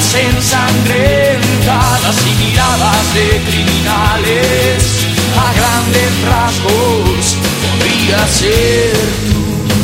vidas ensangrentadas y miradas de criminales. A grandes rasgos podría ser tú.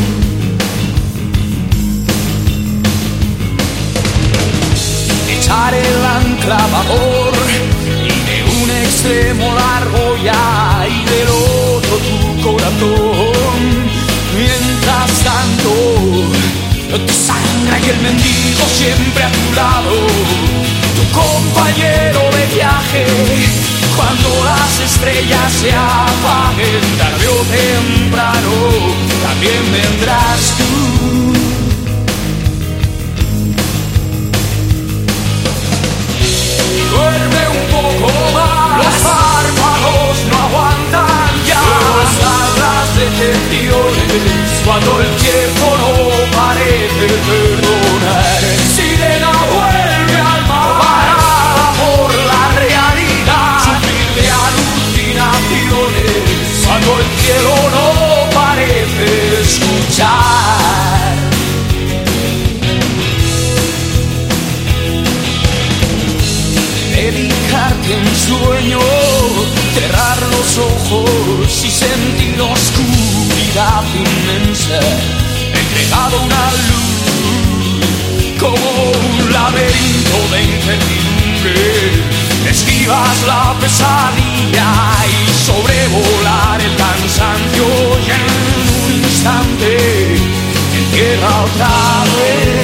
Echar el ancla a babor y de un extremo la argolla y del otro tu corazón. Mientras tanto, tu sangre y el mendigo siempre a tu lado, tu compañero de viaje. Cuando las estrellas se apaguen, tarde o temprano, también vendrás tú. Duerme un poco más, los párpados no aguantan ya las detenciones, cuando el tiempo no parece perdonar. Sirena vuelve al mar, parada por la realidad, sufrir de alucinaciones, cuando el cielo no parece escuchar. Dedicarte en sueño, cerrar los ojos y sentir oscuridad inmensa, entregado a una luz como un laberinto de incertidumbre. Esquivas la pesadilla y sobrevolar el cansancio, y en un instante te encierra otra vez.